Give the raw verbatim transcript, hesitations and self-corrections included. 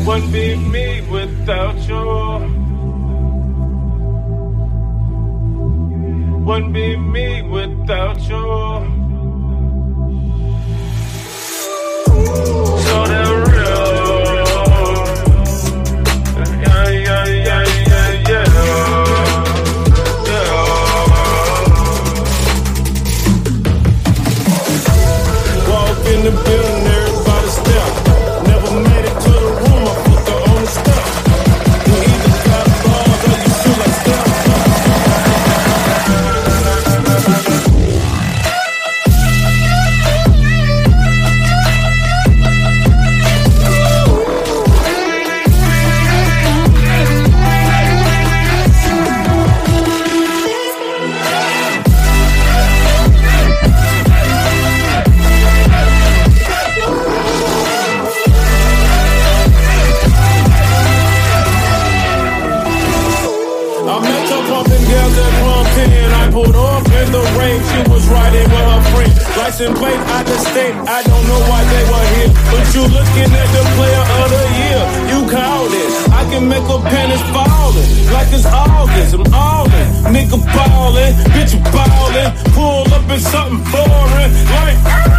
Wouldn't be me without you. Wouldn't be me without you. So damn real. Yeah, yeah, yeah, yeah, yeah. Yeah. Walk in the building, everybody step. Never made it to the room, I put the on the step. You either got balls or you shoot like step. License plate out the state, I don't know why they were here. But you looking at the player of the year, you called it. I can make a pennies fallin', like it's August, I'm allin'. Nigga ballin', bitch ballin', pull up in something foreign, like